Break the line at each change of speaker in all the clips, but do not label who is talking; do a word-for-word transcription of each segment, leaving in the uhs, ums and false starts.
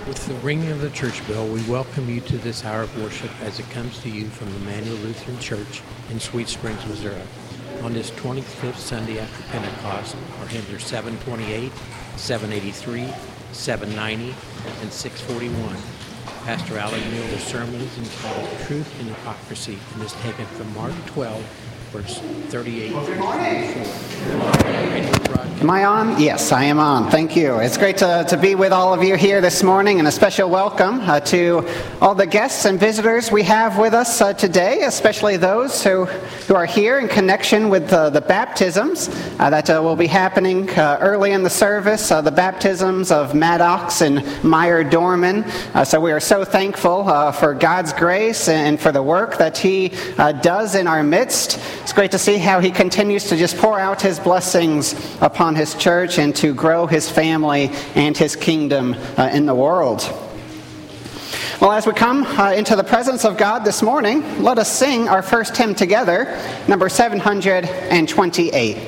With the ringing of the church bell, we welcome you to this hour of worship as it comes to you from Emmanuel Lutheran Church in Sweet Springs, Missouri. On this twenty-fifth Sunday after Pentecost, our hymns are seven twenty-eight, seven eighty-three, seven ninety, and six forty-one. Pastor Alec Mueller's sermon is entitled Truth and Hypocrisy and is taken from Mark twelve, verse thirty-eight through forty-four.
Am I on? Yes, I am on. Thank you. It's great to, to be with all of you here this morning, and a special welcome uh, to all the guests and visitors we have with us uh, today, especially those who, who are here in connection with uh, the baptisms uh, that uh, will be happening uh, early in the service, uh, the baptisms of Maddox and Meyer Dorman. Uh, so we are so thankful uh, for God's grace and for the work that He uh, does in our midst. It's great to see how He continues to just pour out His blessings upon His church and to grow His family and His kingdom uh, in the world. Well, as we come uh, into the presence of God this morning, let us sing our first hymn together, number seven hundred twenty-eight.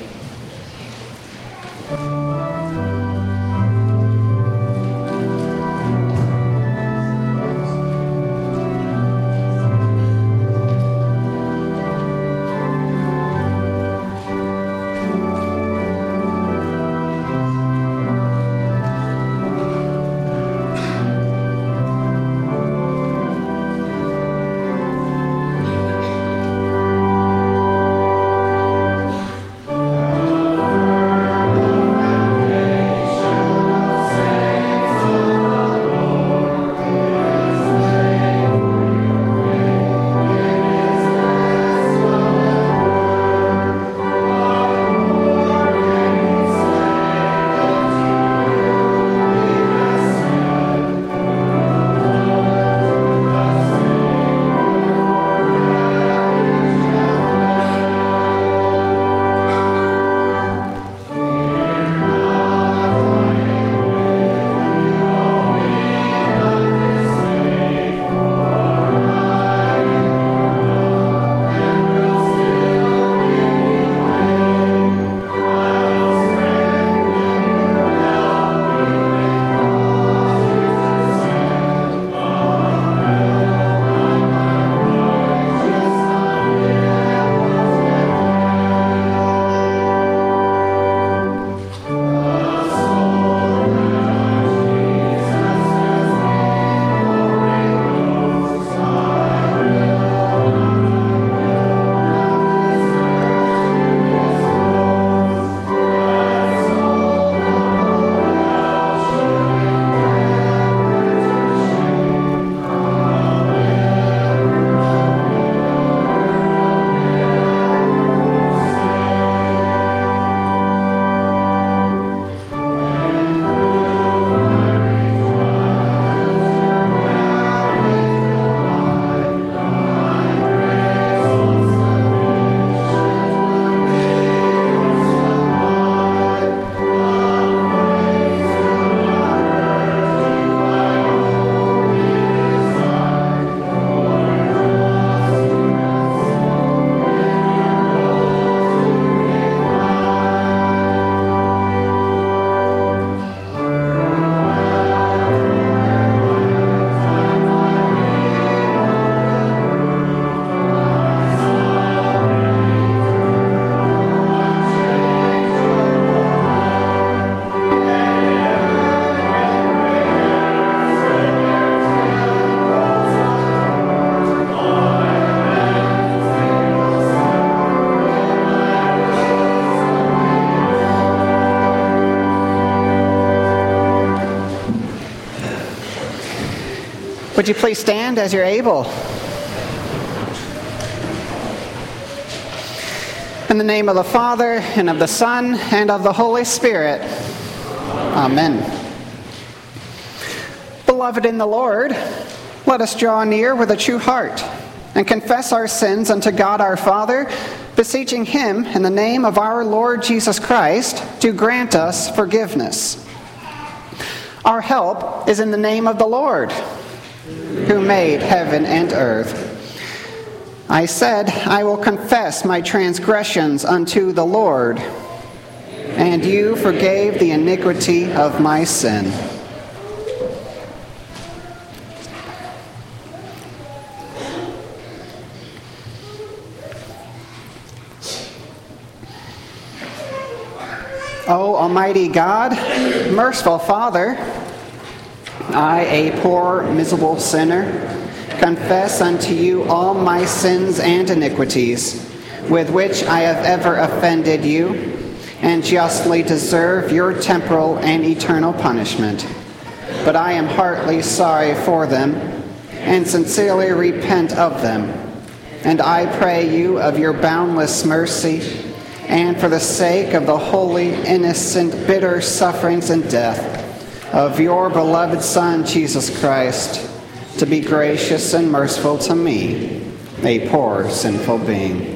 Would you please stand as you're able? In the name of the Father, and of the Son, and of the Holy Spirit. Amen. Beloved in the Lord, let us draw near with a true heart and confess our sins unto God our Father, beseeching Him in the name of our Lord Jesus Christ to grant us forgiveness. Our help is in the name of the Lord, who made heaven and earth. I said, I will confess my transgressions unto the Lord, and you forgave the iniquity of my sin. O Almighty God, merciful Father, I, a poor, miserable sinner, confess unto you all my sins and iniquities, with which I have ever offended you, and justly deserve your temporal and eternal punishment. But I am heartily sorry for them, and sincerely repent of them. And I pray you of your boundless mercy, and for the sake of the holy, innocent, bitter sufferings and death of your beloved Son, Jesus Christ, to be gracious and merciful to me, a poor, sinful being.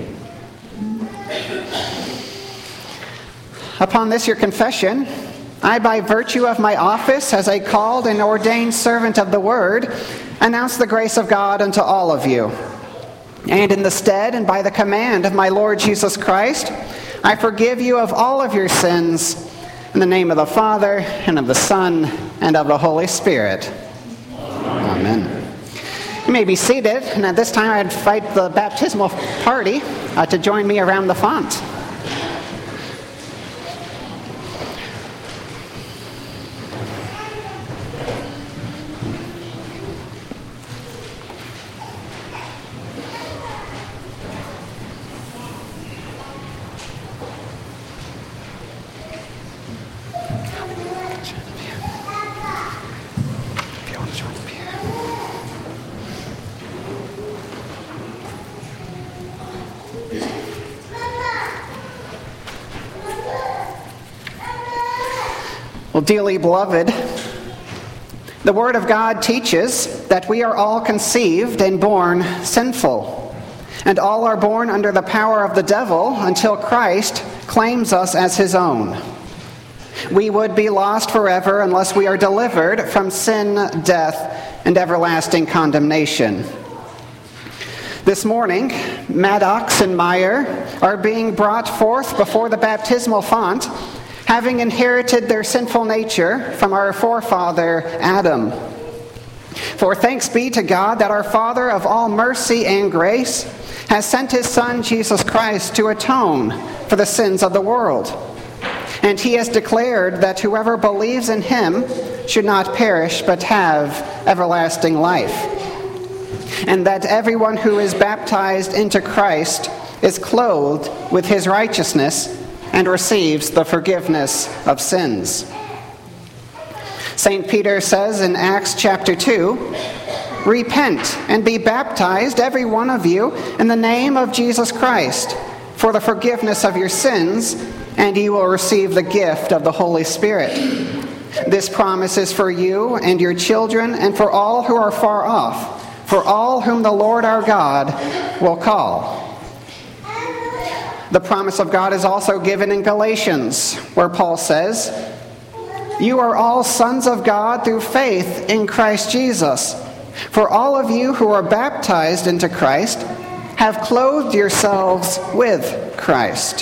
Upon this your confession, I, by virtue of my office as a called and ordained servant of the Word, announce the grace of God unto all of you. And in the stead and by the command of my Lord Jesus Christ, I forgive you of all of your sins, in the name of the Father, and of the Son, and of the Holy Spirit. Amen. You may be seated, and at this time I invite the baptismal party uh, to join me around the font. Well, dearly beloved, the Word of God teaches that we are all conceived and born sinful, and all are born under the power of the devil until Christ claims us as his own. We would be lost forever unless we are delivered from sin, death, and everlasting condemnation. This morning, Maddox and Meyer are being brought forth before the baptismal font, having inherited their sinful nature from our forefather Adam. For thanks be to God that our Father of all mercy and grace has sent his Son Jesus Christ to atone for the sins of the world. And he has declared that whoever believes in him should not perish but have everlasting life. And that everyone who is baptized into Christ is clothed with his righteousness and receives the forgiveness of sins. Saint Peter says in Acts chapter two, "Repent and be baptized, every one of you, in the name of Jesus Christ, for the forgiveness of your sins, and you will receive the gift of the Holy Spirit. This promise is for you and your children and for all who are far off, for all whom the Lord our God will call." The promise of God is also given in Galatians, where Paul says, "You are all sons of God through faith in Christ Jesus. For all of you who are baptized into Christ have clothed yourselves with Christ."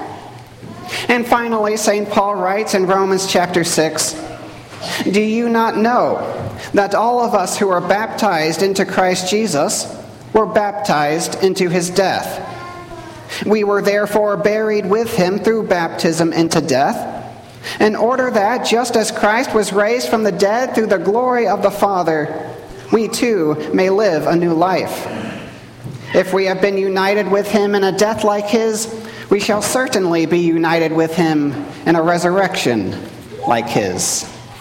And finally, Saint Paul writes in Romans chapter six, "Do you not know that all of us who are baptized into Christ Jesus were baptized into his death? We were therefore buried with him through baptism into death, in order that, just as Christ was raised from the dead through the glory of the Father, we too may live a new life. If we have been united with him in a death like his, we shall certainly be united with him in a resurrection like his."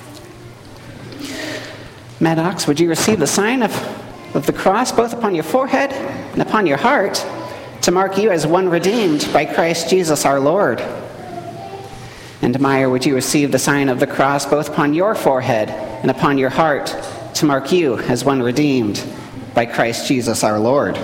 Maddox, would you receive the sign of, of the cross both upon your forehead and upon your heart, to mark you as one redeemed by Christ Jesus our Lord? And Meyer, would you receive the sign of the cross both upon your forehead and upon your heart, to mark you as one redeemed by Christ Jesus our Lord?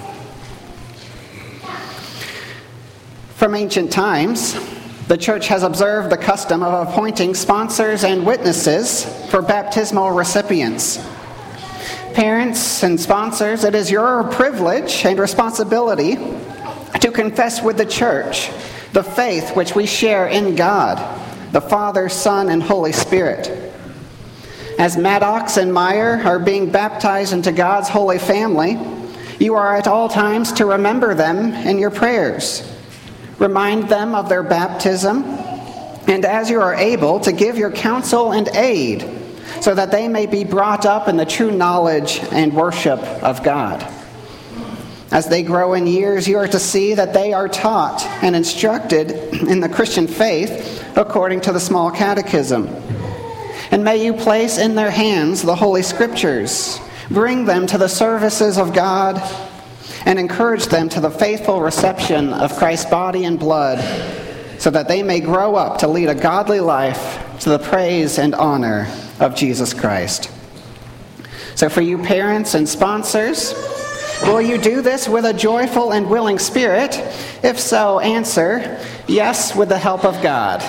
From ancient times, the Church has observed the custom of appointing sponsors and witnesses for baptismal recipients. Parents and sponsors, it is your privilege and responsibility to confess with the Church the faith which we share in God, the Father, Son, and Holy Spirit. As Maddox and Meyer are being baptized into God's holy family, you are at all times to remember them in your prayers. Remind them of their baptism and as you are able, to give your counsel and aid, so that they may be brought up in the true knowledge and worship of God. As they grow in years, you are to see that they are taught and instructed in the Christian faith according to the small catechism. And may you place in their hands the Holy Scriptures, bring them to the services of God, and encourage them to the faithful reception of Christ's body and blood, so that they may grow up to lead a godly life to the praise and honor of Jesus Christ. So for you parents and sponsors, will you do this with a joyful and willing spirit? If so, answer, yes, with the help of God.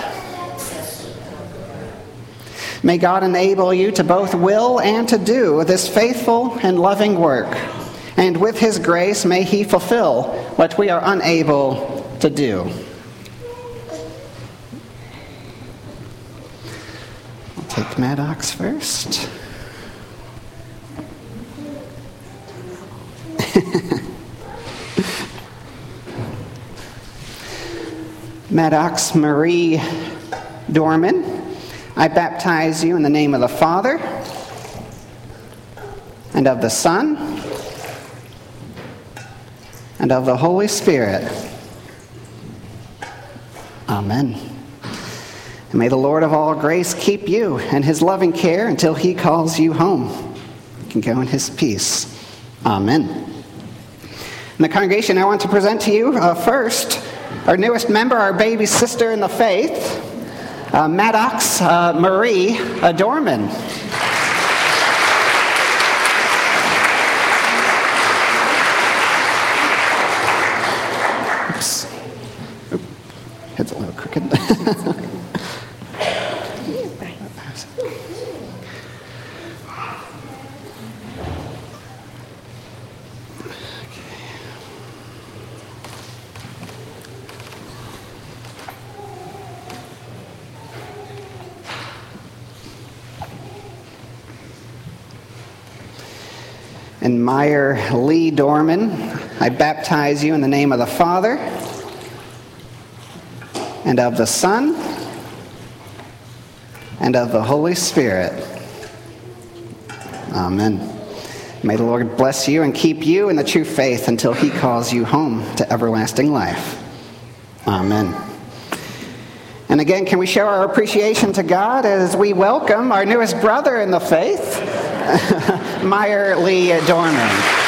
May God enable you to both will and to do this faithful and loving work. And with His grace, may He fulfill what we are unable to do. I'll take Maddox first. Maddox Marie Dorman, I baptize you in the name of the Father, and of the Son, and of the Holy Spirit. Amen. And may the Lord of all grace keep you in His loving care until He calls you home. You can go in His peace. Amen. In the congregation, I want to present to you uh, first our newest member, our baby sister in the faith, uh, Maddox uh, Marie uh, Dorman. Oops. Oop. Head's a little crooked. And Meyer Lee Dorman, I baptize you in the name of the Father, and of the Son, and of the Holy Spirit. Amen. May the Lord bless you and keep you in the true faith until He calls you home to everlasting life. Amen. And again, can we show our appreciation to God as we welcome our newest brother in the faith, Meyer Lee Dorman.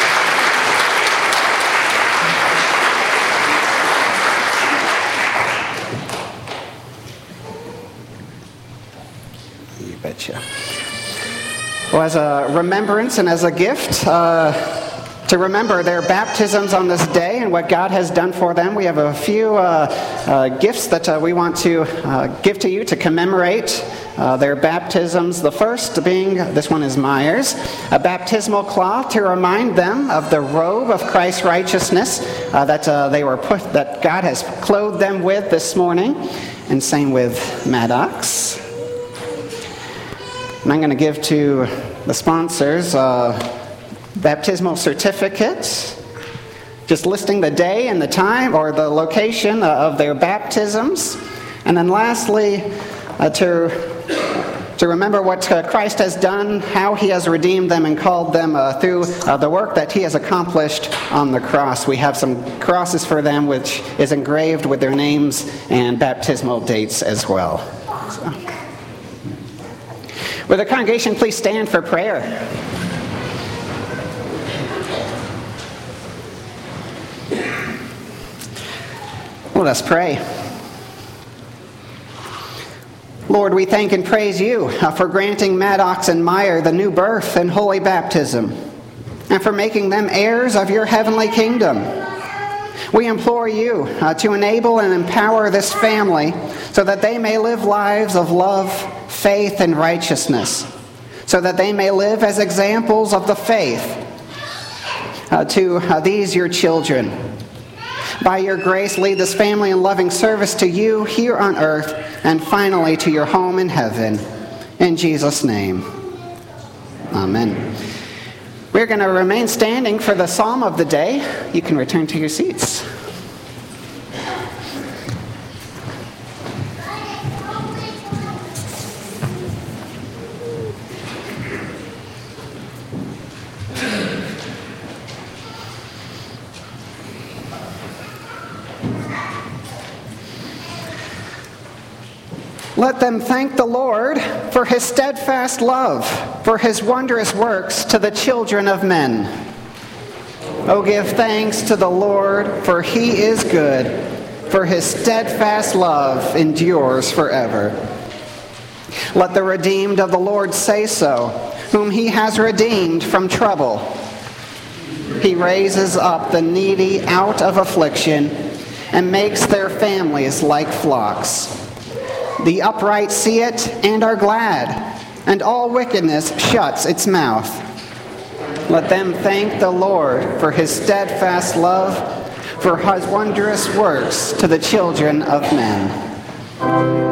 You betcha. Well, as a remembrance and as a gift, uh, to remember their baptisms on this day and what God has done for them, we have a few uh, uh, gifts that uh, we want to uh, give to you to commemorate uh, their baptisms. The first being, this one is Myers, a baptismal cloth to remind them of the robe of Christ's righteousness uh, that uh, they were put, that God has clothed them with this morning, and same with Maddox. And I'm going to give to the sponsors uh, baptismal certificates, just listing the day and the time or the location of their baptisms. And then lastly, uh, to, to remember what uh, Christ has done, how He has redeemed them and called them uh, through uh, the work that He has accomplished on the cross. We have some crosses for them, which is engraved with their names and baptismal dates as well. So. Will the congregation please stand for prayer? Let us pray. Lord, we thank and praise you uh, for granting Maddox and Meyer the new birth and holy baptism, and for making them heirs of your heavenly kingdom. We implore you uh, to enable and empower this family so that they may live lives of love, faith, and righteousness, so that they may live as examples of the faith uh, to uh, these your children. By your grace, lead this family in loving service to you here on earth, and finally to your home in heaven. In Jesus' name, amen. We're going to remain standing for the psalm of the day. You can return to your seats. Let them thank the Lord for his steadfast love, for his wondrous works to the children of men. Oh, give thanks to the Lord, for he is good, for his steadfast love endures forever. Let the redeemed of the Lord say so, whom he has redeemed from trouble. He raises up the needy out of affliction and makes their families like flocks. The upright see it and are glad, and all wickedness shuts its mouth. Let them thank the Lord for his steadfast love, for his wondrous works to the children of men.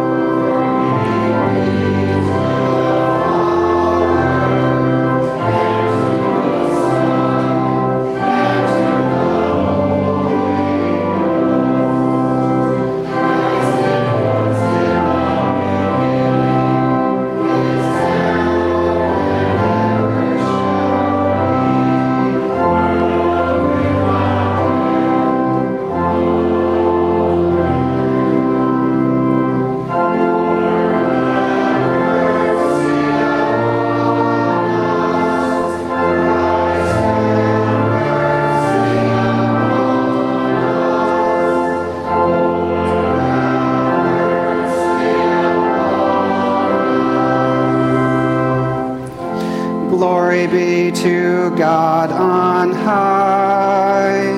Glory be to God on high.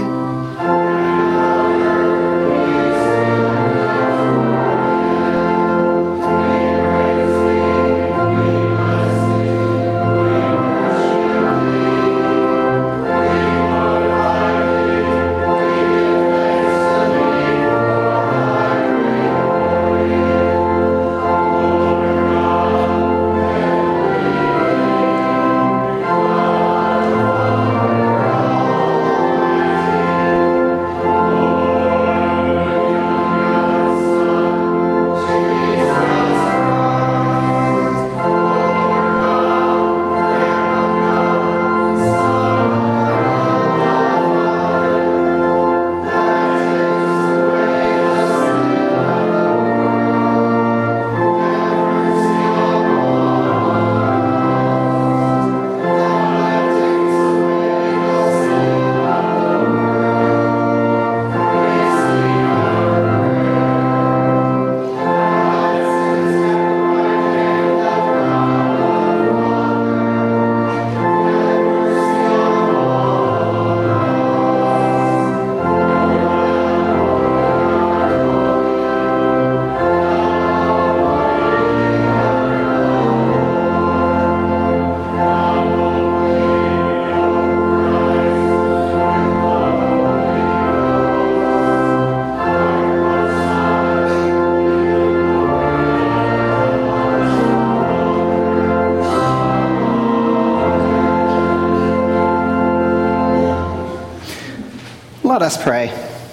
Let us pray.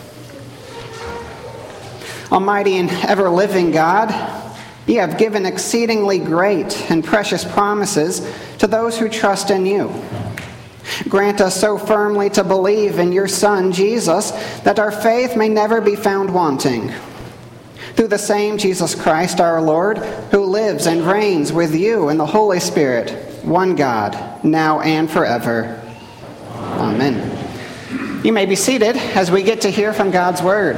Almighty and ever-living God, you have given exceedingly great and precious promises to those who trust in you. Grant us so firmly to believe in your Son, Jesus, that our faith may never be found wanting. Through the same Jesus Christ our Lord, who lives and reigns with you in the Holy Spirit, one God, now and forever. Amen. You may be seated as we get to hear from God's Word.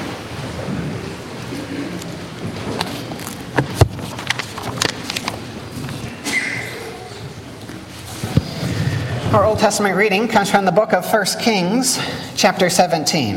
Our Old Testament reading comes from the book of First Kings, chapter seventeen.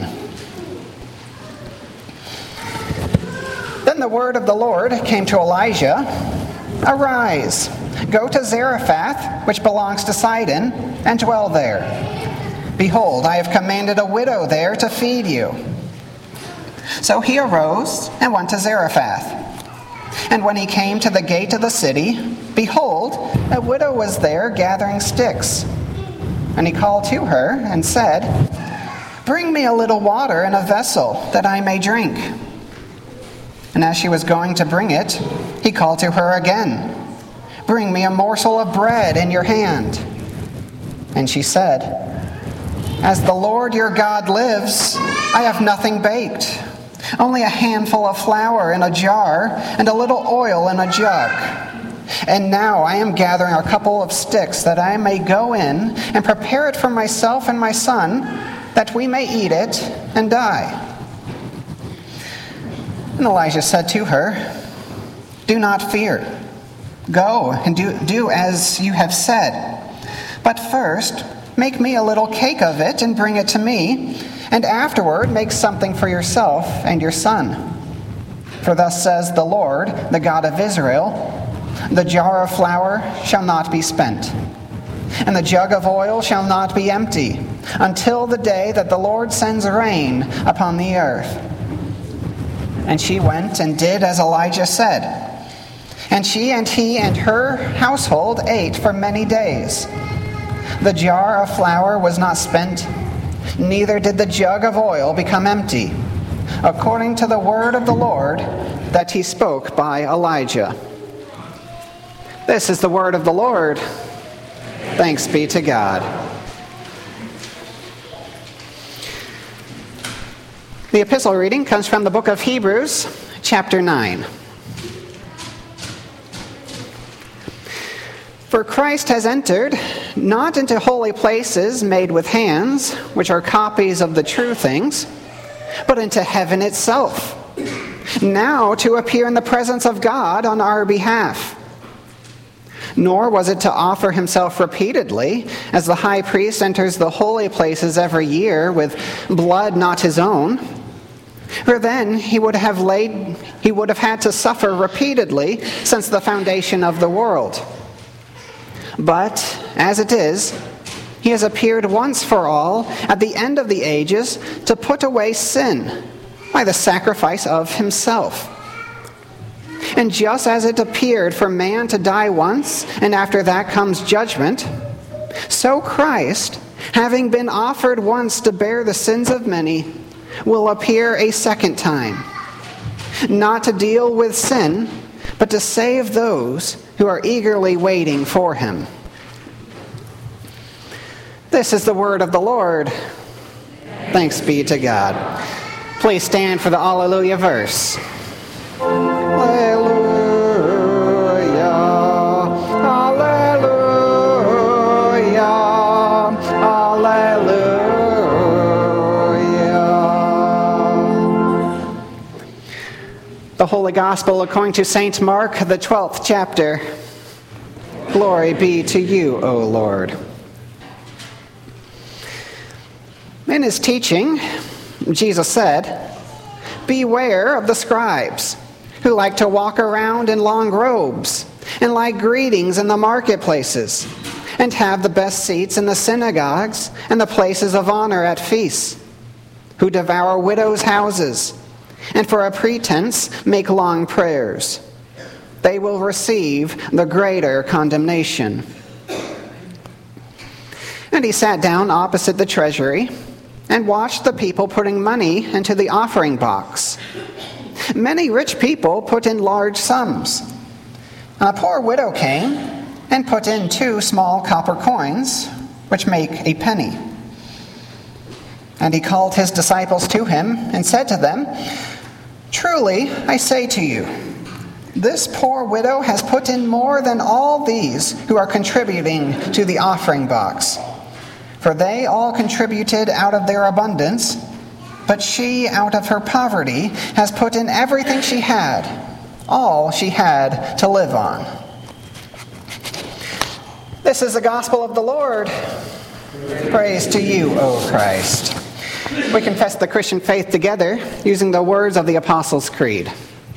Then the word of the Lord came to Elijah, "Arise, go to Zarephath, which belongs to Sidon, and dwell there. Behold, I have commanded a widow there to feed you." So he arose and went to Zarephath. And when he came to the gate of the city, behold, a widow was there gathering sticks. And he called to her and said, "Bring me a little water in a vessel, that I may drink." And as she was going to bring it, he called to her again, "Bring me a morsel of bread in your hand." And she said, "As the Lord your God lives, I have nothing baked, only a handful of flour in a jar and a little oil in a jug. And now I am gathering a couple of sticks that I may go in and prepare it for myself and my son, that we may eat it and die." And Elijah said to her, "Do not fear. Go and do, do as you have said. But first, make me a little cake of it and bring it to me, and afterward make something for yourself and your son. For thus says the Lord, the God of Israel, the jar of flour shall not be spent, and the jug of oil shall not be empty, until the day that the Lord sends rain upon the earth." And she went and did as Elijah said. And she and he and her household ate for many days. The jar of flour was not spent, neither did the jug of oil become empty, according to the word of the Lord that he spoke by Elijah. This is the word of the Lord. Thanks be to God. The epistle reading comes from the book of Hebrews, chapter nine. "For Christ has entered, not into holy places made with hands, which are copies of the true things, but into heaven itself, now to appear in the presence of God on our behalf. Nor was it to offer himself repeatedly, as the high priest enters the holy places every year with blood not his own. For then he would have laid, he would have had to suffer repeatedly since the foundation of the world. But as it is, he has appeared once for all at the end of the ages to put away sin by the sacrifice of himself. And just as it appeared for man to die once, and after that comes judgment, so Christ, having been offered once to bear the sins of many, will appear a second time, not to deal with sin, but to save those who are eagerly waiting for him." This is the word of the Lord. Thanks be to God. Please stand for the Alleluia verse. Alleluia, Alleluia, Alleluia. The Holy Gospel according to Saint Mark, the twelfth chapter. Glory be to you, O Lord. In his teaching, Jesus said, "Beware of the scribes, who like to walk around in long robes, and like greetings in the marketplaces, and have the best seats in the synagogues and the places of honor at feasts, who devour widows' houses, and for a pretense make long prayers. They will receive the greater condemnation." And he sat down opposite the treasury and watched the people putting money into the offering box. Many rich people put in large sums. A poor widow came and put in two small copper coins, which make a penny. And he called his disciples to him and said to them, "Truly, I say to you, this poor widow has put in more than all these who are contributing to the offering box. For they all contributed out of their abundance, but she out of her poverty has put in everything she had, all she had to live on." This is the gospel of the Lord. Praise to you, O Christ. We confess the Christian faith together using the words of the Apostles' Creed.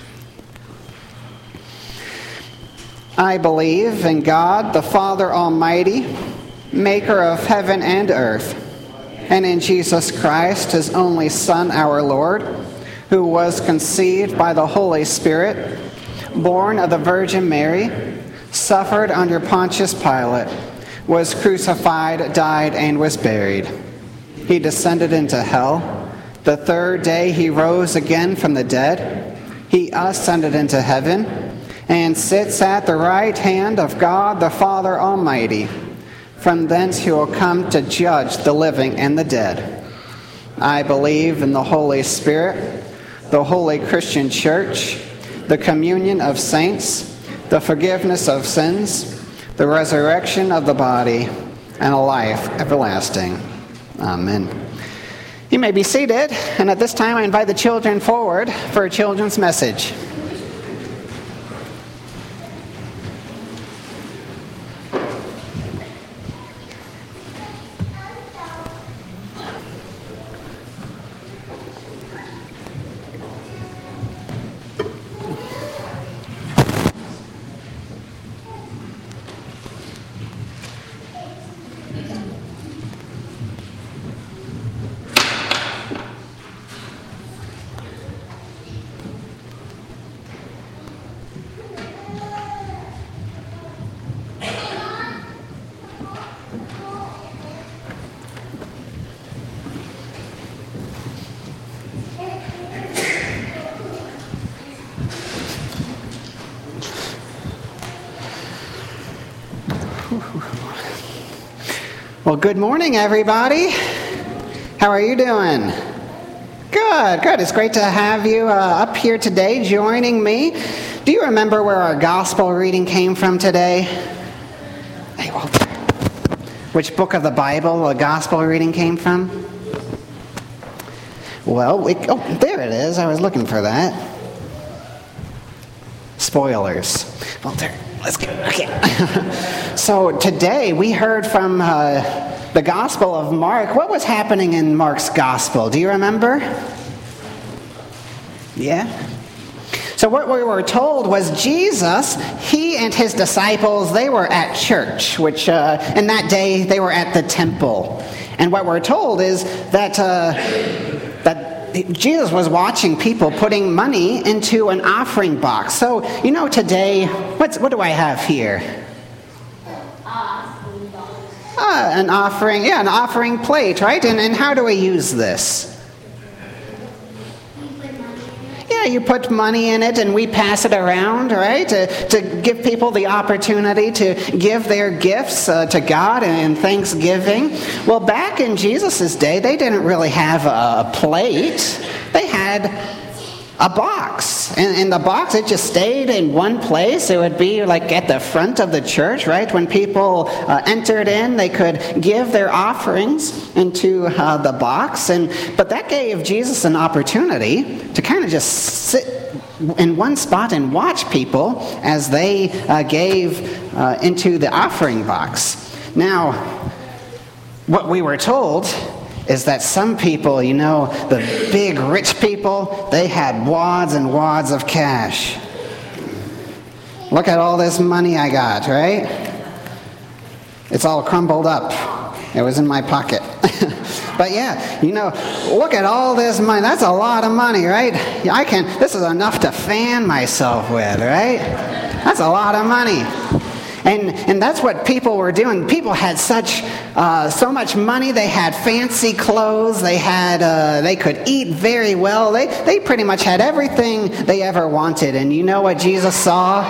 I believe in God, the Father Almighty, maker of heaven and earth, and in Jesus Christ, his only Son, our Lord, who was conceived by the Holy Spirit, born of the Virgin Mary, suffered under Pontius Pilate, was crucified, died, and was buried. He descended into hell. The third day he rose again from the dead. He ascended into heaven and sits at the right hand of God the Father Almighty. From thence he will come to judge the living and the dead. I believe in the Holy Spirit, the Holy Christian Church, the communion of saints, the forgiveness of sins, the resurrection of the body, and a life everlasting. Amen. You may be seated, and at this time I invite the children forward for a children's message. Well, good morning, everybody. How are you doing? Good, good. It's great to have you uh, up here today joining me. Do you remember where our gospel reading came from today? Hey, Walter. Which book of the Bible the gospel reading came from? Well, we, oh, there it is. I was looking for that. Spoilers. Walter. Let's go. Okay. So today we heard from uh, the Gospel of Mark. What was happening in Mark's Gospel? Do you remember? Yeah? So what we were told was Jesus, he and his disciples, they were at church, which uh, in that day they were at the temple. And what we're told is that uh, that Jesus was watching people putting money into an offering box. So, you know, today, what's, what do I have here? Ah, an offering, yeah, an offering plate, right? And, and how do we use this? Yeah, you put money in it and we pass it around, right? To, to give people the opportunity to give their gifts uh, to God in Thanksgiving. Well, back in Jesus' day, they didn't really have a plate. They had a box. And in the box, it just stayed in one place. It would be like at the front of the church, right? When people uh, entered in, they could give their offerings into uh, the box. And but that gave Jesus an opportunity to kind of just sit in one spot and watch people as they uh, gave uh, into the offering box. Now, what we were told is that some people, you know, the big rich people, they had wads and wads of cash. Look at all this money I got, right? It's all crumbled up. It was in my pocket. But yeah, you know, look at all this money. That's a lot of money, right? I can, this is enough to fan myself with, right? That's a lot of money. And and that's what people were doing. People had such uh, so much money. They had fancy clothes. They had uh, they could eat very well. They they pretty much had everything they ever wanted. And you know what Jesus saw?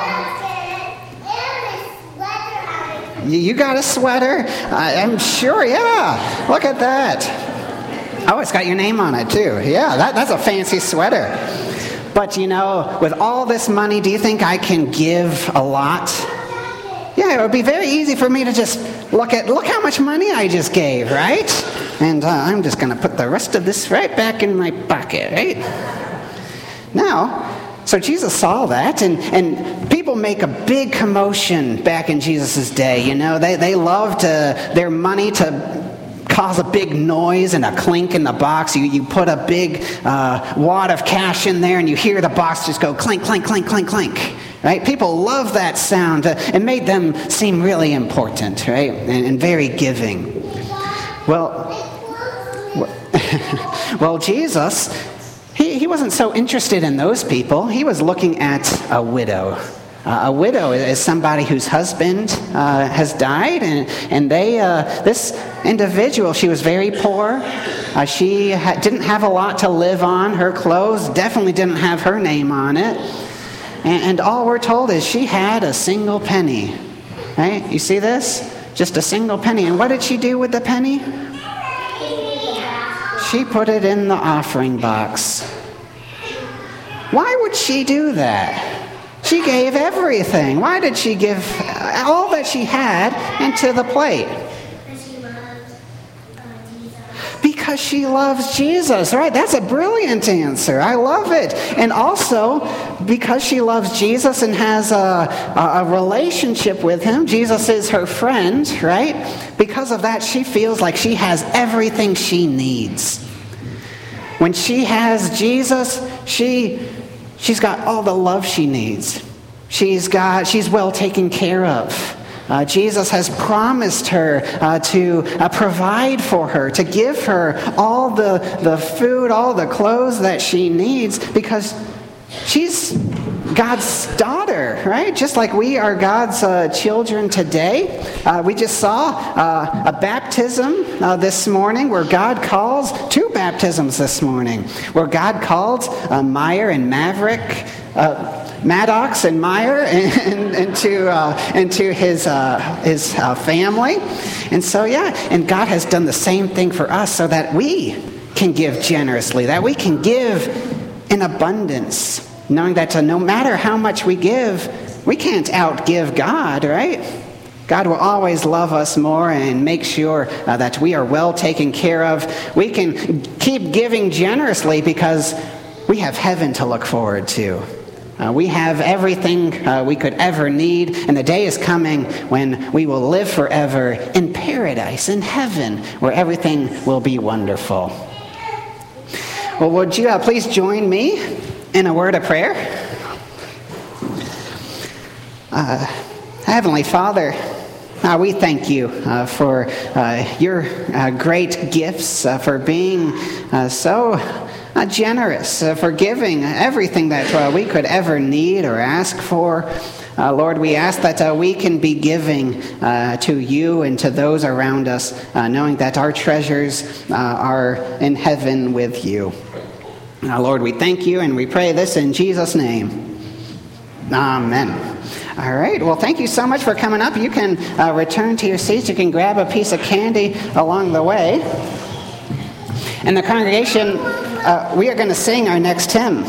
You got a sweater? I'm sure. Yeah. Look at that. Oh, it's got your name on it too. Yeah, that, that's a fancy sweater. But you know, with all this money, do you think I can give a lot? Yeah, it would be very easy for me to just look at, look how much money I just gave, right? And uh, I'm just going to put the rest of this right back in my pocket, right? Now, so Jesus saw that, and, and people make a big commotion back in Jesus' day, you know. They, they loved uh, their money to cause a big noise and a clink in the box. You, you put a big uh, wad of cash in there, and you hear the box just go clink, clink, clink, clink, clink. Right? People love that sound. Uh, it made them seem really important, right? And, and very giving. Well, well, Jesus, he, he wasn't so interested in those people. He was looking at a widow. Uh, a widow is somebody whose husband uh, has died, and and they uh, this individual, she was very poor. Uh, she ha- didn't have a lot to live on. Her clothes definitely didn't have her name on it. And all we're told is she had a single penny. Right? You see this? Just a single penny. And what did she do with the penny? She put it in the offering box. Why would she do that? She gave everything. Why did she give all that she had into the plate? Because she loves Jesus, right? That's a brilliant answer. I love it. And also, because she loves Jesus and has a, a, a relationship with him, Jesus is her friend, right? Because of that, she feels like she has everything she needs. When she has Jesus, she, she's got all the love she needs. She's got, she's well taken care of. Uh, Jesus has promised her uh, to uh, provide for her, to give her all the, the food, all the clothes that she needs, because she's God's daughter, right? Just like we are God's uh, children today. Uh, we just saw uh, a baptism uh, this morning where God calls, two baptisms this morning, where God called uh, Meyer and Maverick, uh, Maddox and Meyer into uh, into his uh, his uh, family, and so yeah, and God has done the same thing for us, so that we can give generously, that we can give in abundance, knowing that uh, no matter how much we give, we can't outgive God, right? God will always love us more and make sure uh, that we are well taken care of. We can keep giving generously because we have heaven to look forward to. Uh, we have everything uh, we could ever need, and the day is coming when we will live forever in paradise, in heaven, where everything will be wonderful. Well, would you uh, please join me in a word of prayer? Uh, Heavenly Father, uh, we thank you uh, for uh, your uh, great gifts, uh, for being uh, so Uh, generous, uh, for giving everything that uh, we could ever need or ask for. Uh, Lord, we ask that uh, we can be giving uh, to you and to those around us, uh, knowing that our treasures uh, are in heaven with you. Uh, Lord, we thank you and we pray this in Jesus' name. Amen. All right. Well, thank you so much for coming up. You can uh, return to your seats. You can grab a piece of candy along the way. And the congregation, uh, we are going to sing our next hymn.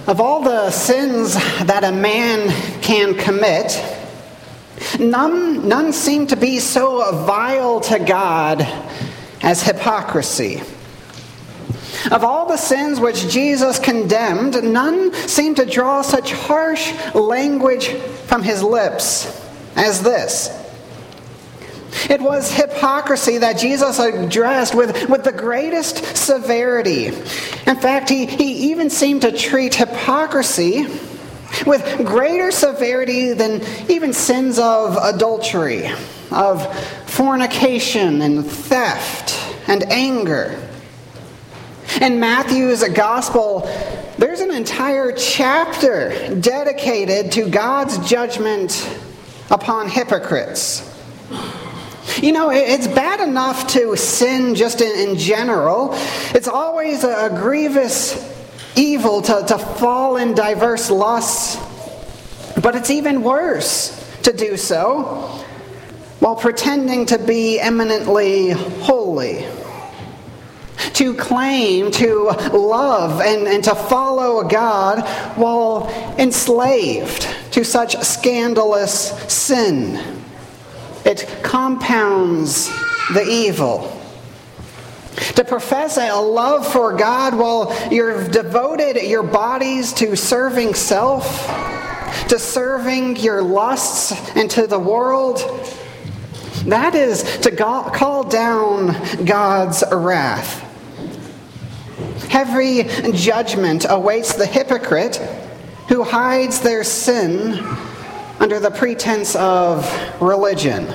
Of all the sins that a man can commit, none, none seem to be so vile to God as hypocrisy. Of all the sins which Jesus condemned, none seem to draw such harsh language from his lips as this. It was hypocrisy that Jesus addressed with, with the greatest severity. In fact, he, he even seemed to treat hypocrisy with greater severity than even sins of adultery, of fornication and theft and anger. In Matthew's gospel, there's an entire chapter dedicated to God's judgment upon hypocrites. You know, it's bad enough to sin just in, in general. It's always a, a grievous evil to, to fall in diverse lusts. But it's even worse to do so while pretending to be eminently holy. To claim to love and, and to follow God while enslaved to such scandalous sin. It compounds the evil. To profess a love for God while you've devoted your bodies to serving self, to serving your lusts and to the world, that is to go- call down God's wrath. Heavy judgment awaits the hypocrite who hides their sin under the pretense of religion.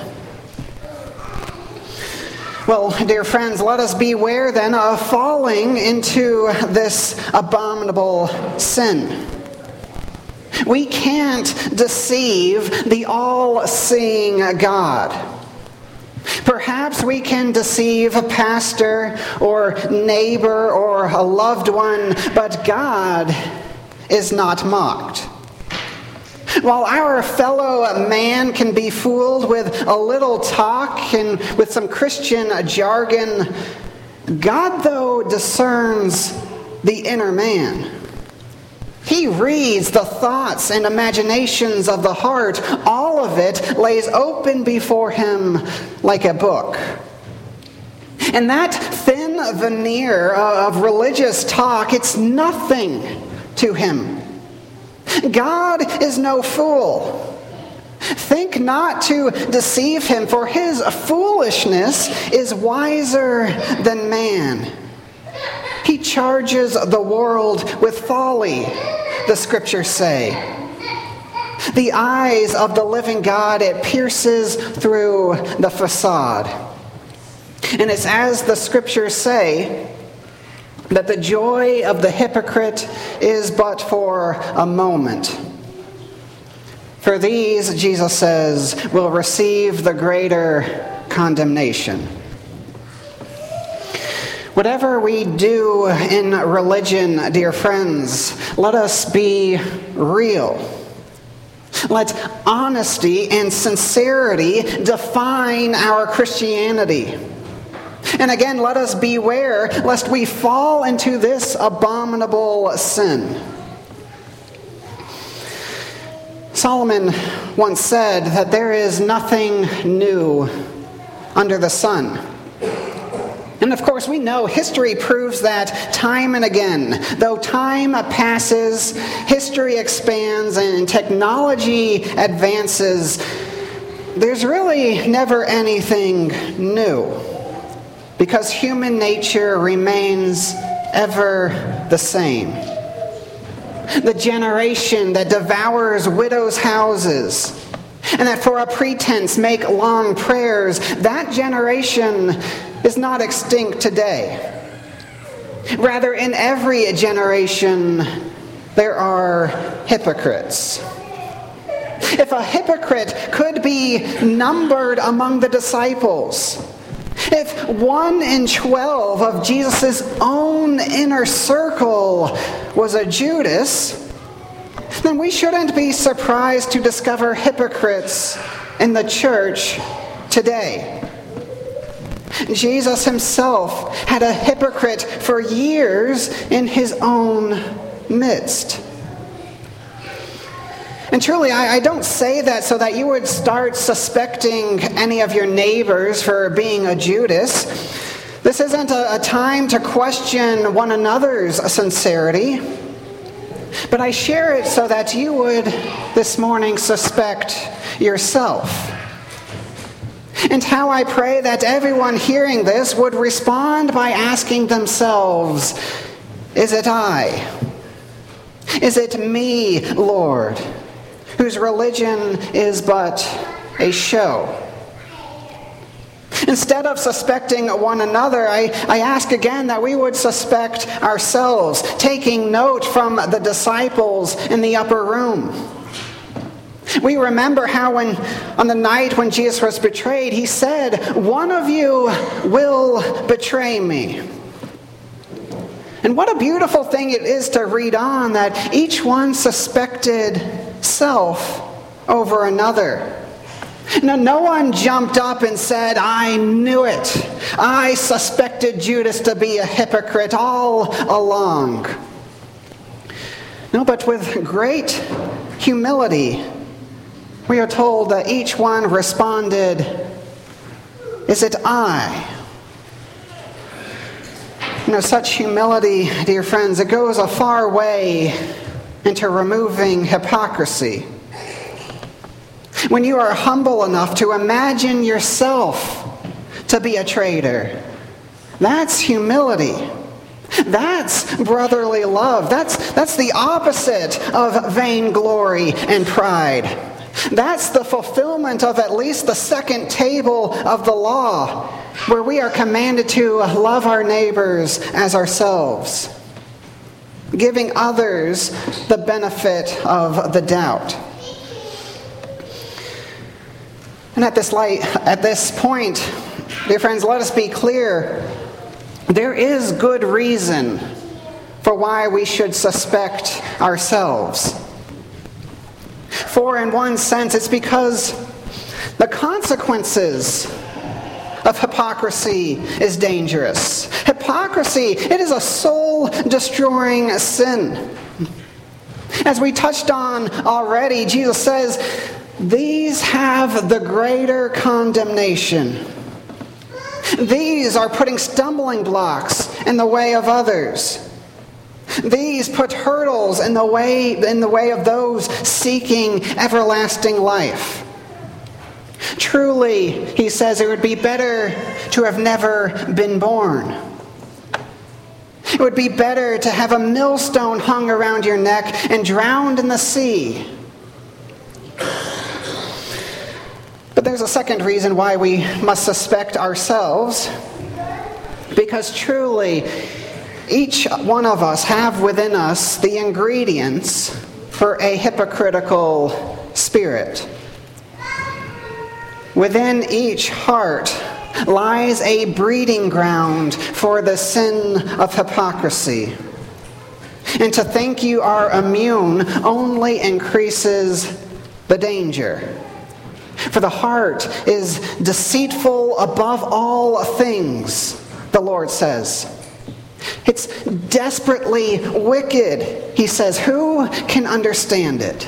Well, dear friends, let us beware then of falling into this abominable sin. We can't deceive the all-seeing God. Perhaps we can deceive a pastor or neighbor or a loved one, but God is not mocked. While our fellow man can be fooled with a little talk and with some Christian jargon, God, though, discerns the inner man. He reads the thoughts and imaginations of the heart. All of it lays open before him like a book. And that thin veneer of religious talk, it's nothing to him. God is no fool. Think not to deceive him, for his foolishness is wiser than man. He charges the world with folly, the scriptures say. The eyes of the living God, it pierces through the facade. And it's as the scriptures say, that the joy of the hypocrite is but for a moment. For these, Jesus says, will receive the greater condemnation. Whatever we do in religion, dear friends, let us be real. Let honesty and sincerity define our Christianity. And again, let us beware lest we fall into this abominable sin. Solomon once said that there is nothing new under the sun. And of course, we know history proves that time and again. Though time passes, history expands, and technology advances, there's really never anything new. Because human nature remains ever the same. The generation that devours widows' houses and that for a pretense make long prayers, that generation is not extinct today. Rather, in every generation, there are hypocrites. If a hypocrite could be numbered among the disciples, if one in twelve of Jesus' own inner circle was a Judas, then we shouldn't be surprised to discover hypocrites in the church today. Jesus himself had a hypocrite for years in his own midst. And truly, I, I don't say that so that you would start suspecting any of your neighbors for being a Judas. This isn't a, a time to question one another's sincerity. But I share it so that you would this morning suspect yourself. And how I pray that everyone hearing this would respond by asking themselves, is it I? Is it me, Lord, whose religion is but a show? Instead of suspecting one another, I, I ask again that we would suspect ourselves, taking note from the disciples in the upper room. We remember how when, on the night when Jesus was betrayed, he said, "One of you will betray me." And what a beautiful thing it is to read on that each one suspected self over another. Now, no one jumped up and said, "I knew it. I suspected Judas to be a hypocrite all along." No, but with great humility, we are told that each one responded, "Is it I?" You know, such humility, dear friends, it goes a far way into removing hypocrisy. When you are humble enough to imagine yourself to be a traitor, that's humility. That's brotherly love. That's, that's the opposite of vainglory and pride. That's the fulfillment of at least the second table of the law, where we are commanded to love our neighbors as ourselves, giving others the benefit of the doubt. And at this light, at this point, dear friends, let us be clear. There is good reason for why we should suspect ourselves. For in one sense, it's because the consequences of hypocrisy is dangerous. Hypocrisy, it is a soul-destroying sin. As we touched on already, Jesus says, "These have the greater condemnation." These are putting stumbling blocks in the way of others. These put hurdles in the way in the way of those seeking everlasting life. Truly, he says, it would be better to have never been born. It would be better to have a millstone hung around your neck and drowned in the sea. But there's a second reason why we must suspect ourselves, because truly, each one of us have within us the ingredients for a hypocritical spirit. Within each heart lies a breeding ground for the sin of hypocrisy. And to think you are immune only increases the danger. For the heart is deceitful above all things, the Lord says. It's desperately wicked, he says. Who can understand it?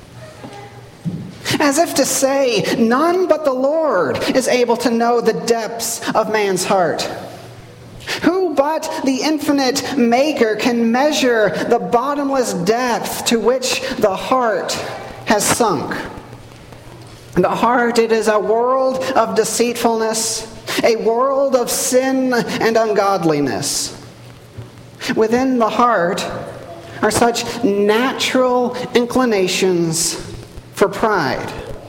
As if to say, none but the Lord is able to know the depths of man's heart. Who but the infinite Maker can measure the bottomless depth to which the heart has sunk? The heart, it is a world of deceitfulness, a world of sin and ungodliness. Within the heart are such natural inclinations for pride.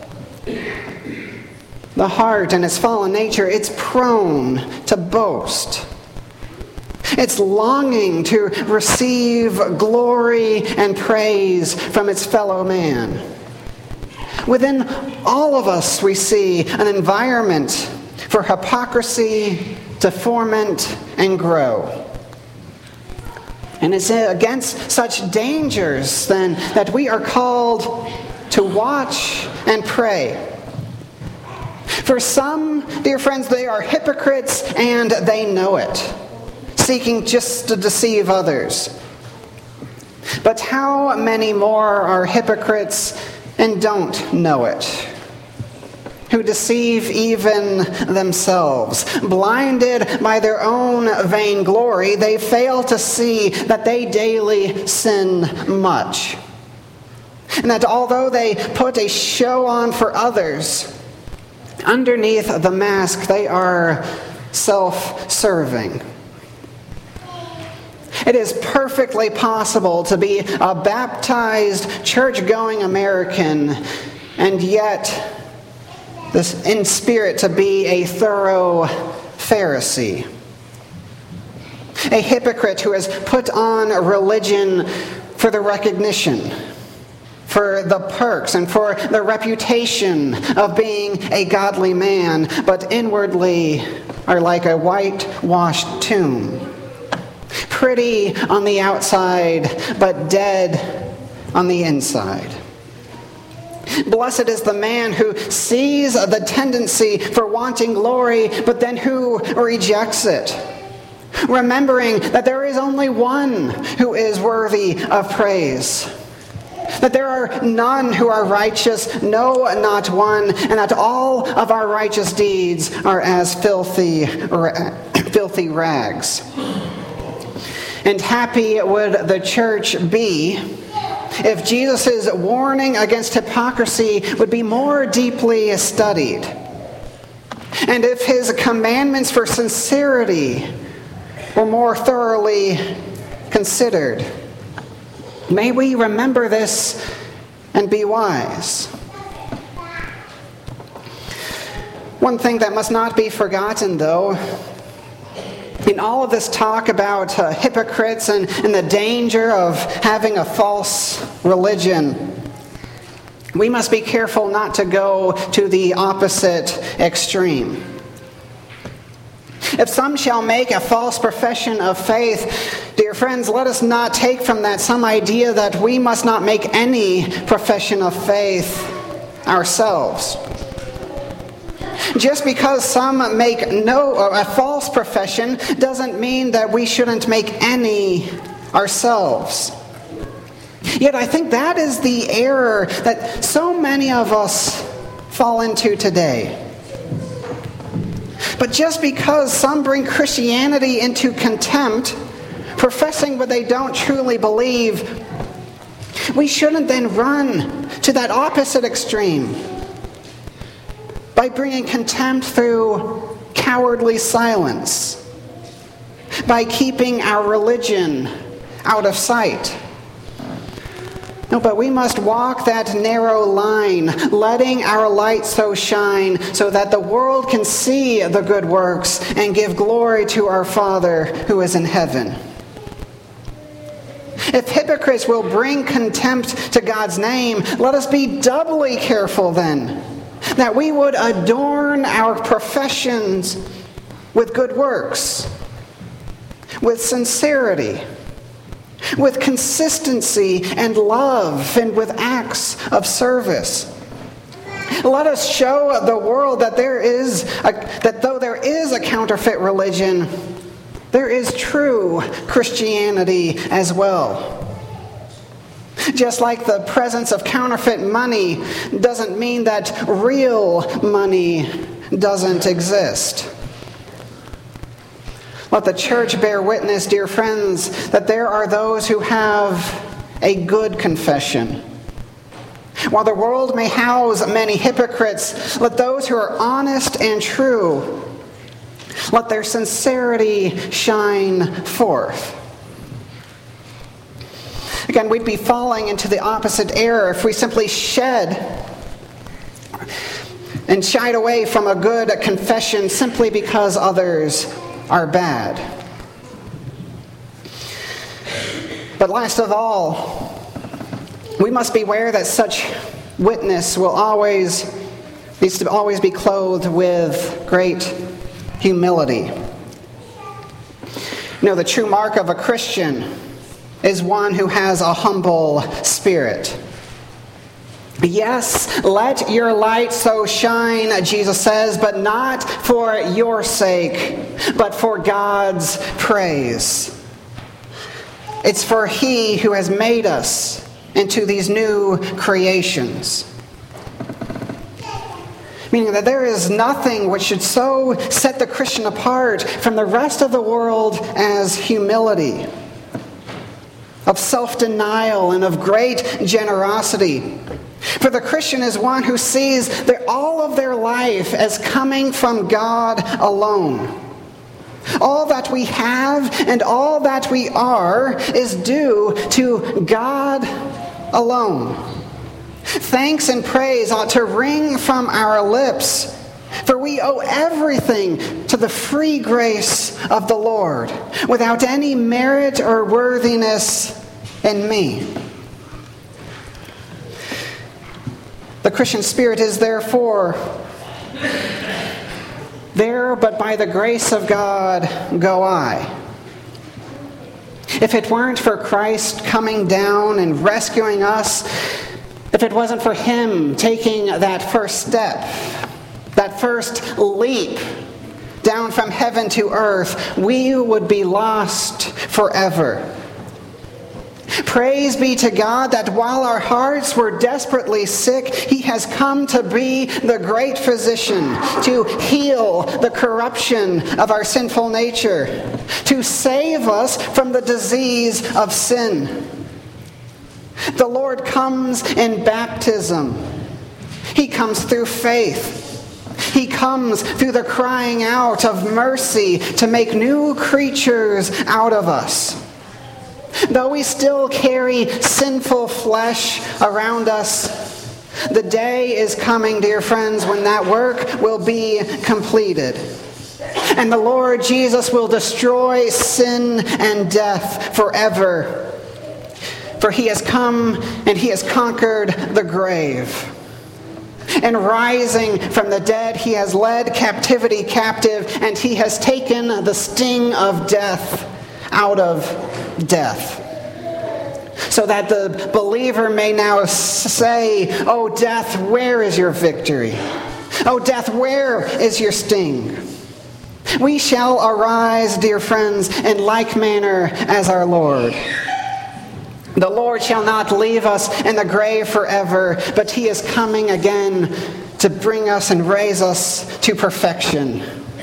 The heart and its fallen nature, it's prone to boast. It's longing to receive glory and praise from its fellow man. Within all of us, we see an environment for hypocrisy to ferment and grow. And it's against such dangers, then, that we are called to watch and pray. For some, dear friends, they are hypocrites and they know it, seeking just to deceive others. But how many more are hypocrites and don't know it, who deceive even themselves. Blinded by their own vainglory, they fail to see that they daily sin much, and that although they put a show on for others, underneath the mask they are self-serving. It is perfectly possible to be a baptized, church-going American and yet this in spirit to be a thorough Pharisee, a hypocrite who has put on religion for the recognition, for the perks, and for the reputation of being a godly man, but inwardly are like a whitewashed tomb, pretty on the outside, but dead on the inside. Blessed is the man who sees the tendency for wanting glory, but then who rejects it, remembering that there is only one who is worthy of praise, that there are none who are righteous, no, not one, and that all of our righteous deeds are as filthy, filthy rags. And happy would the church be if Jesus' warning against hypocrisy would be more deeply studied, and if his commandments for sincerity were more thoroughly considered. May we remember this and be wise. One thing that must not be forgotten, though, in all of this talk about uh, hypocrites and, and the danger of having a false religion, we must be careful not to go to the opposite extreme. If some shall make a false profession of faith, dear friends, let us not take from that some idea that we must not make any profession of faith ourselves. Just because some make no a false profession doesn't mean that we shouldn't make any ourselves. Yet I think that is the error that so many of us fall into today. But just because some bring Christianity into contempt, professing what they don't truly believe, we shouldn't then run to that opposite extreme by bringing contempt through cowardly silence, by keeping our religion out of sight. No, but we must walk that narrow line, letting our light so shine so that the world can see the good works and give glory to our Father who is in heaven. If hypocrites will bring contempt to God's name, let us be doubly careful then, that we would adorn our professions with good works, with sincerity, with consistency and love, and with acts of service. Let us show the world that there is a, that though there is a counterfeit religion, there is true Christianity as well. Just like the presence of counterfeit money doesn't mean that real money doesn't exist. Let the church bear witness, dear friends, that there are those who have a good confession. While the world may house many hypocrites, let those who are honest and true, let their sincerity shine forth. Again, we'd be falling into the opposite error if we simply shed and shied away from a good confession simply because others are bad. But last of all, we must beware that such witness will always needs to always be clothed with great humility. You know, the true mark of a Christian is one who has a humble spirit. Yes, let your light so shine, Jesus says, but not for your sake, but for God's praise. It's for He who has made us into these new creations. Meaning that there is nothing which should so set the Christian apart from the rest of the world as humility, of self-denial, and of great generosity. For the Christian is one who sees their, all of their life as coming from God alone. All that we have and all that we are is due to God alone. Thanks and praise ought to ring from our lips, for we owe everything to the free grace of the Lord, without any merit or worthiness in me. The Christian spirit is therefore there, but by the grace of God go I. If it weren't for Christ coming down and rescuing us, if it wasn't for Him taking that first step, that first leap down from heaven to earth, we would be lost forever. Praise be to God that while our hearts were desperately sick, He has come to be the great physician, to heal the corruption of our sinful nature, to save us from the disease of sin. The Lord comes in baptism. He comes through faith. He comes through the crying out of mercy to make new creatures out of us. Though we still carry sinful flesh around us, the day is coming, dear friends, when that work will be completed. And the Lord Jesus will destroy sin and death forever. For He has come and He has conquered the grave. And rising from the dead, He has led captivity captive, and He has taken the sting of death out of death. So that the believer may now say, "O death, where is your victory? O death, where is your sting?" We shall arise, dear friends, in like manner as our Lord. The Lord shall not leave us in the grave forever, but He is coming again to bring us and raise us to perfection.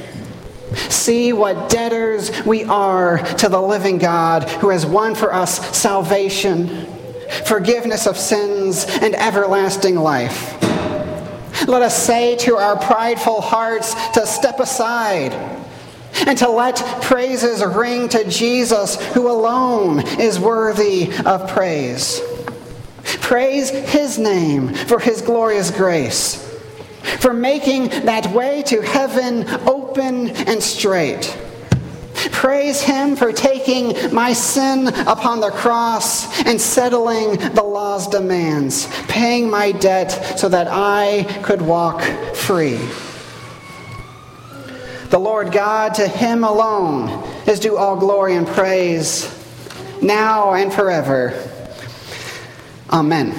See what debtors we are to the living God, who has won for us salvation, forgiveness of sins, and everlasting life. Let us say to our prideful hearts to step aside and to let praises ring to Jesus, who alone is worthy of praise. Praise His name for His glorious grace, for making that way to heaven open and straight. Praise Him for taking my sin upon the cross and settling the law's demands, paying my debt so that I could walk free. The Lord God, to Him alone is due all glory and praise, now and forever. Amen.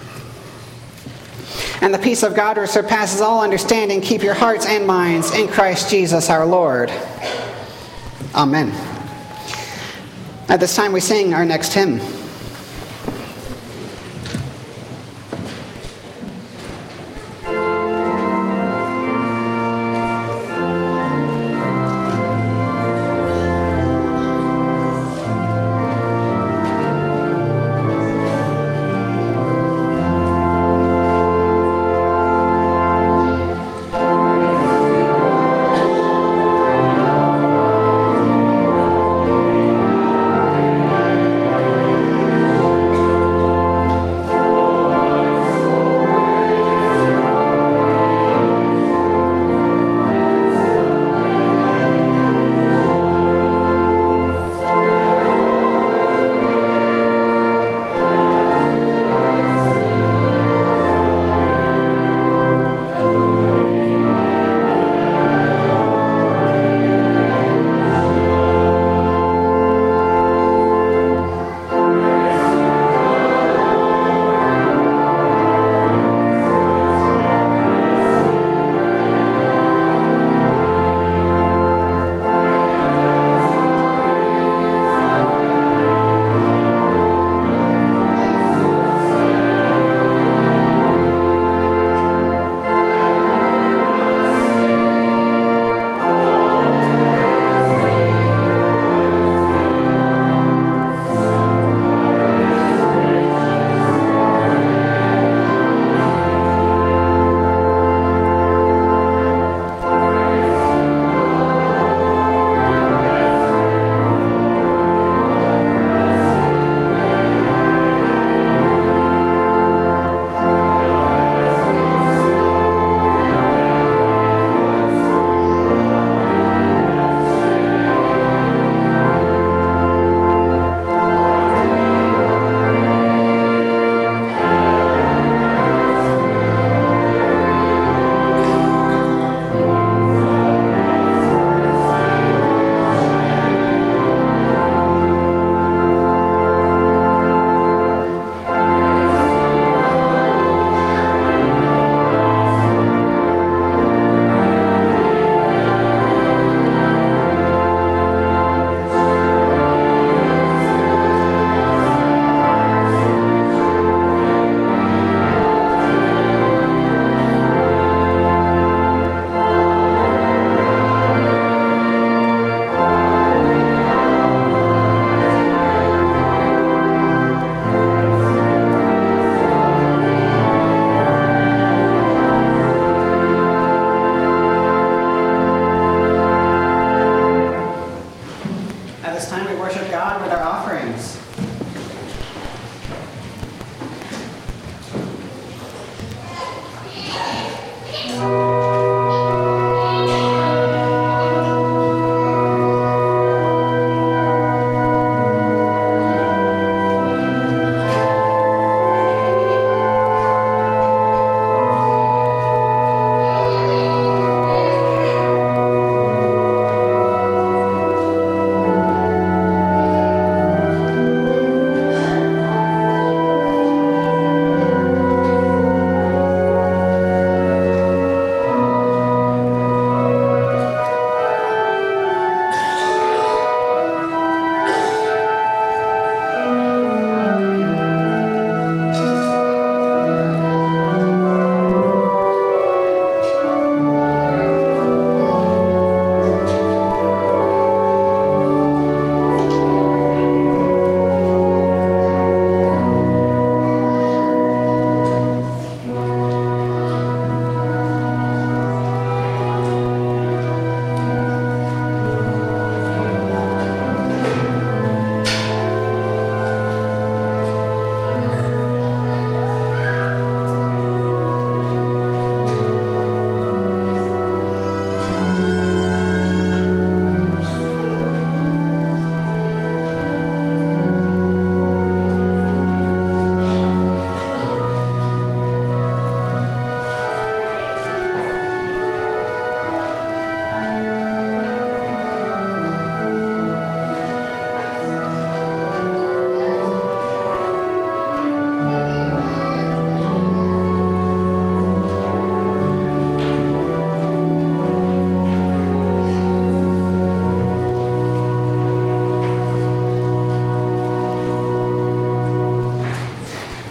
And the peace of God, which surpasses all understanding, keep your hearts and minds in Christ Jesus our Lord. Amen. At this time we sing our next hymn.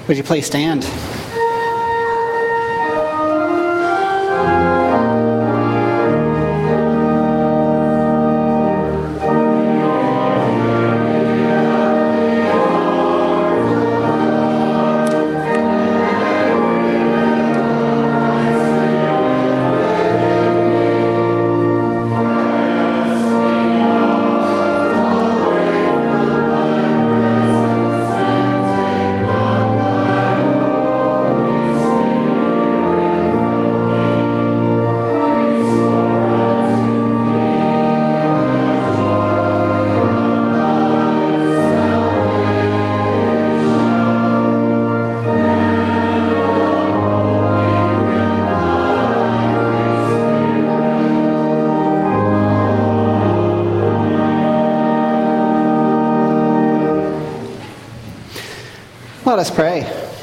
Would you please stand? Let us pray.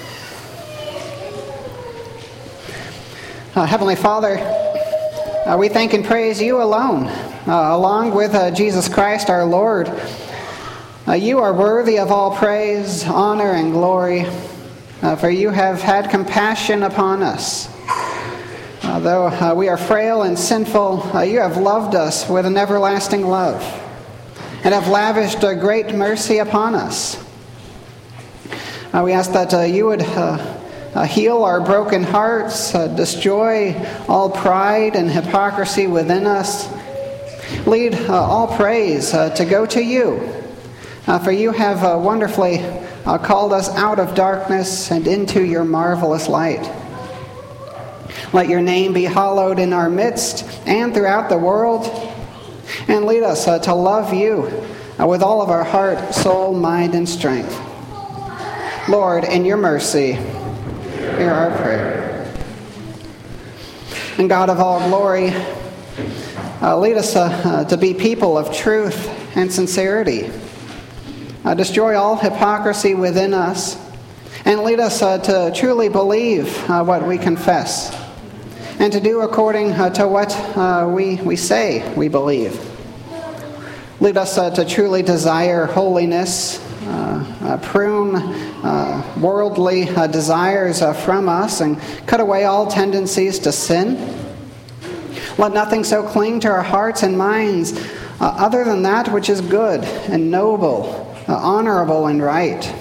Uh, Heavenly Father, uh, we thank and praise you alone, uh, along with uh, Jesus Christ our Lord. Uh, you are worthy of all praise, honor, and glory, uh, for you have had compassion upon us. Uh, though uh, we are frail and sinful, uh, you have loved us with an everlasting love, and have lavished a great mercy upon us. Uh, we ask that uh, you would uh, uh, heal our broken hearts, uh, destroy all pride and hypocrisy within us. Lead uh, all praise uh, to go to you, uh, for you have uh, wonderfully uh, called us out of darkness and into your marvelous light. Let your name be hallowed in our midst and throughout the world, and lead us uh, to love you uh, with all of our heart, soul, mind, and strength. Lord, in your mercy, hear our prayer. And God of all glory, uh, lead us uh, uh, to be people of truth and sincerity. Uh, destroy all hypocrisy within us, and lead us uh, to truly believe uh, what we confess, and to do according uh, to what uh, we, we say we believe. Lead us uh, to truly desire holiness, uh, uh, prune uh, worldly uh, desires uh, from us, and cut away all tendencies to sin. Let nothing so cling to our hearts and minds uh, other than that which is good and noble, uh, honorable and right.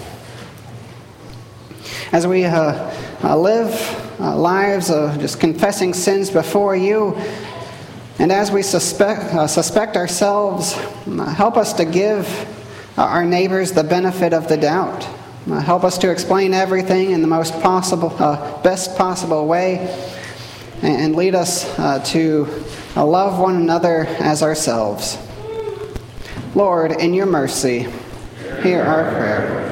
As we uh, uh, live uh, lives of just confessing sins before you, and as we suspect, uh, suspect ourselves, uh, help us to give uh, our neighbors the benefit of the doubt. Uh, help us to explain everything in the most possible, uh, best possible way, and, and lead us uh, to uh, love one another as ourselves. Lord, in your mercy, hear our prayer.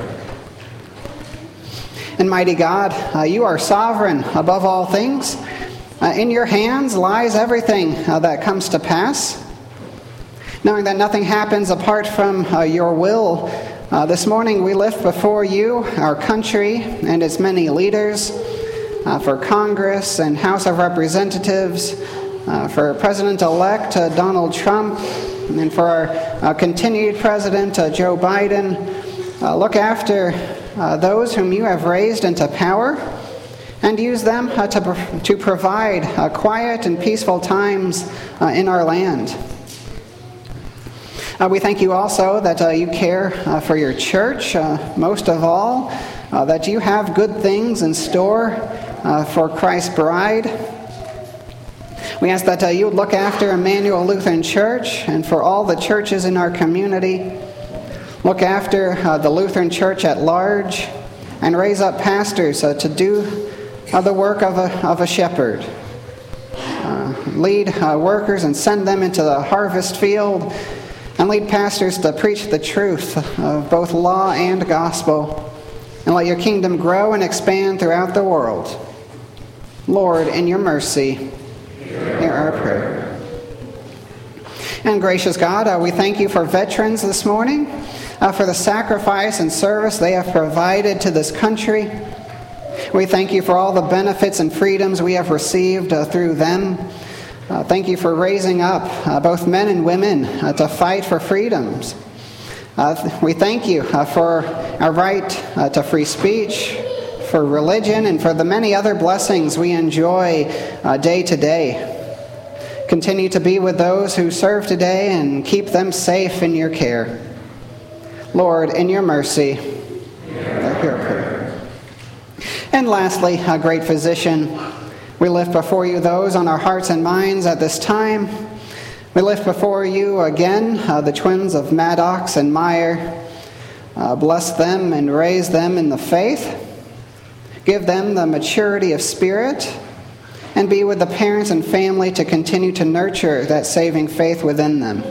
And mighty God, uh, you are sovereign above all things. Uh, in your hands lies everything uh, that comes to pass. Knowing that nothing happens apart from uh, your will, uh, this morning we lift before you our country and its many leaders, uh, for Congress and House of Representatives, uh, for President-elect uh, Donald Trump, and for our uh, continued President uh, Joe Biden. Uh, look after uh, those whom you have raised into power, and use them uh, to, to provide uh, quiet and peaceful times uh, in our land. Uh, we thank you also that uh, you care uh, for your church, uh, most of all, uh, that you have good things in store uh, for Christ's bride. We ask that uh, you would look after Emmanuel Lutheran Church and for all the churches in our community. Look after uh, the Lutheran Church at large, and raise up pastors uh, to do uh, the work of a, of a shepherd. Uh, lead uh, workers and send them into the harvest field, and lead pastors to preach the truth of both law and gospel, and let your kingdom grow and expand throughout the world. Lord, in your mercy, hear our prayer. And gracious God, uh, we thank you for veterans this morning, uh, for the sacrifice and service they have provided to this country. We thank you for all the benefits and freedoms we have received uh, through them. Uh, thank you for raising up uh, both men and women uh, to fight for freedoms. Uh, th- we thank you uh, for our right uh, to free speech, for religion and for the many other blessings we enjoy uh, day to day. Continue to be with those who serve today and keep them safe in your care. Lord, in your mercy, hear our prayer. And lastly, a great physician, we lift before you those on our hearts and minds at this time. We lift before you again uh, the twins of Maddox and Meyer. Uh, bless them and raise them in the faith. Give them the maturity of spirit, and be with the parents and family to continue to nurture that saving faith within them.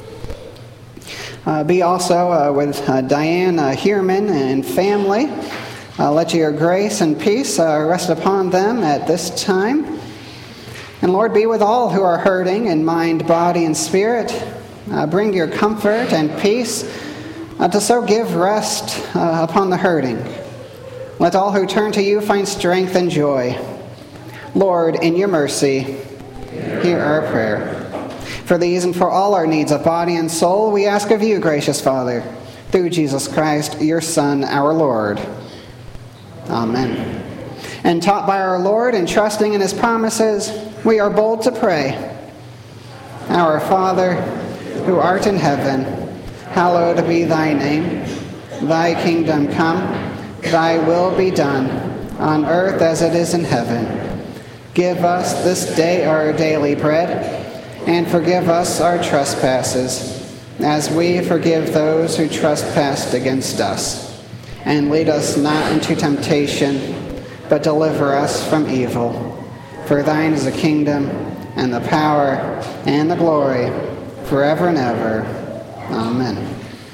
Uh, be also uh, with uh, Diane uh, Heerman and family. Uh, let your grace and peace uh, rest upon them at this time. And Lord, be with all who are hurting in mind, body, and spirit. Uh, bring your comfort and peace uh, to so give rest uh, upon the hurting. Let all who turn to you find strength and joy. Lord, in your mercy, hear our prayer. For these and for all our needs of body and soul, we ask of you, gracious Father, through Jesus Christ, your Son, our Lord. Amen. And taught by our Lord and trusting in his promises, we are bold to pray. Our Father, who art in heaven, hallowed be thy name. Thy kingdom come, thy will be done, on earth as it is in heaven. Give us this day our daily bread, and forgive us our trespasses, as we forgive those who trespass against us. And lead us not into temptation, but deliver us from evil. For thine is the kingdom, and the power, and the glory, forever and ever. Amen.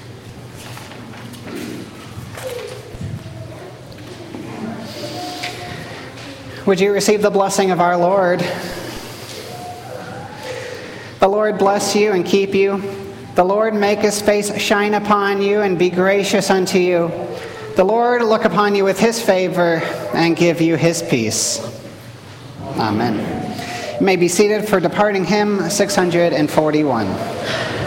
Would you receive the blessing of our Lord? The Lord bless you and keep you. The Lord make his face shine upon you and be gracious unto you. The Lord look upon you with his favor and give you his peace. Amen. You may be seated for departing hymn six hundred forty-one.